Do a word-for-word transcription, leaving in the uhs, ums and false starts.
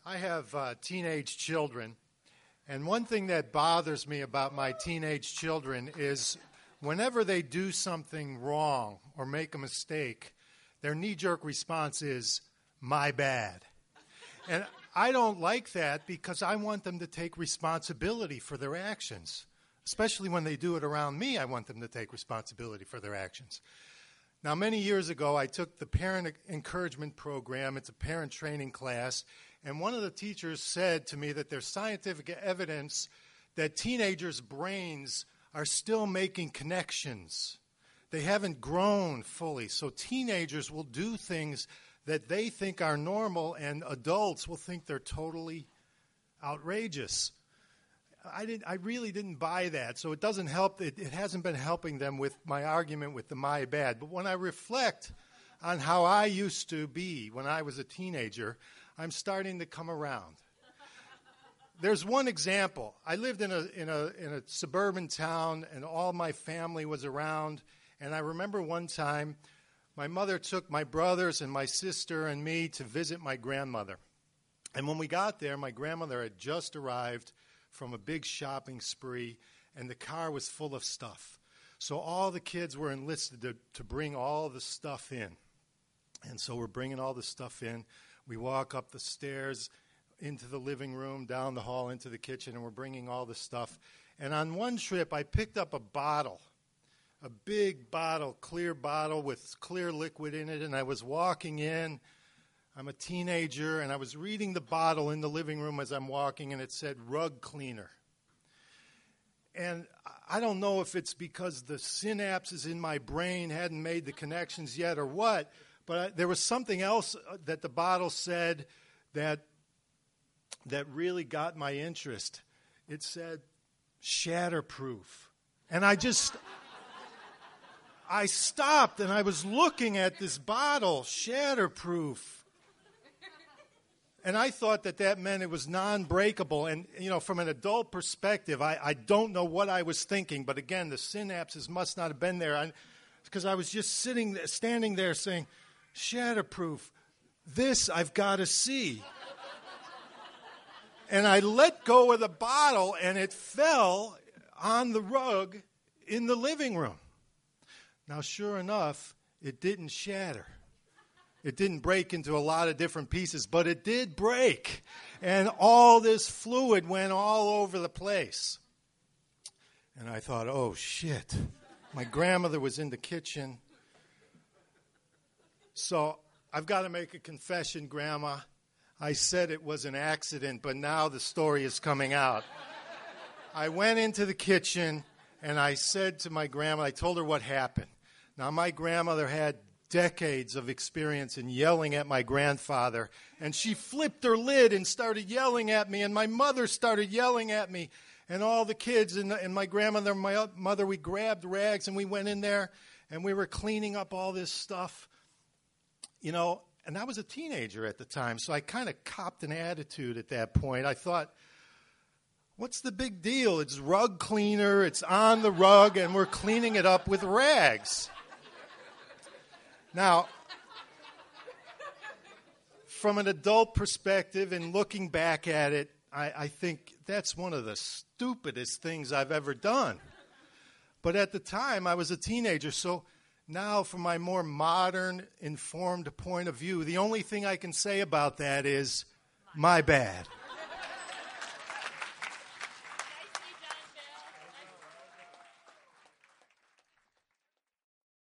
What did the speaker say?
I have uh, teenage children, and one thing that bothers me about my teenage children is whenever they do something wrong or make a mistake, their knee-jerk response is, "My bad." And I don't like that because I want them to take responsibility for their actions. Especially when they do it around me, I want them to take responsibility for their actions. Now, many years ago, I took the Parent Encouragement Program. It's a parent training class. And one of the teachers said to me that there's scientific evidence that teenagers' brains are still making connections. They haven't grown fully. So teenagers will do things that they think are normal, and adults will think they're totally outrageous. I didn't. I really didn't buy that, so it doesn't help. It, it hasn't been helping them with my argument with the my bad. But when I reflect on how I used to be when I was a teenager, I'm starting to come around. There's one example. I lived in a in a in a suburban town, and all my family was around. And I remember one time, my mother took my brothers and my sister and me to visit my grandmother. And when we got there, my grandmother had just arrived from a big shopping spree, and the car was full of stuff. So all the kids were enlisted to, to bring all the stuff in. And so we're bringing all the stuff in. We walk up the stairs into the living room, down the hall, into the kitchen, and we're bringing all the stuff. And on one trip, I picked up a bottle, a big bottle, clear bottle with clear liquid in it, and I was walking in. I'm a teenager, and I was reading the bottle in the living room as I'm walking, and it said rug cleaner. And I don't know if it's because the synapses in my brain hadn't made the connections yet or what, but I, there was something else that the bottle said that that really got my interest. It said shatterproof. And I just, I stopped, and I was looking at this bottle, shatterproof. And I thought that that meant it was non-breakable. And, you know, from an adult perspective, I, I don't know what I was thinking. But, again, the synapses must not have been there. Because I, I was just sitting, there, standing there saying, shatterproof, this I've got to see. And I let go of the bottle, and it fell on the rug in the living room. Now, sure enough, it didn't shatter. It didn't break into a lot of different pieces, but it did break. And all this fluid went all over the place. And I thought, oh, shit. My grandmother was in the kitchen. So I've got to make a confession, Grandma. I said it was an accident, but now the story is coming out. I went into the kitchen, and I said to my grandma, I told her what happened. Now, my grandmother had decades of experience in yelling at my grandfather, and she flipped her lid and started yelling at me, and my mother started yelling at me, and all the kids and, and my grandmother and my mother, we grabbed rags, and we went in there, and we were cleaning up all this stuff, you know, and I was a teenager at the time, so I kind of copped an attitude at that point. I thought, what's the big deal? It's rug cleaner, it's on the rug, and we're cleaning it up with rags. Now, from an adult perspective and looking back at it, I, I think that's one of the stupidest things I've ever done. But at the time, I was a teenager, so now from my more modern, informed point of view, the only thing I can say about that is, my bad.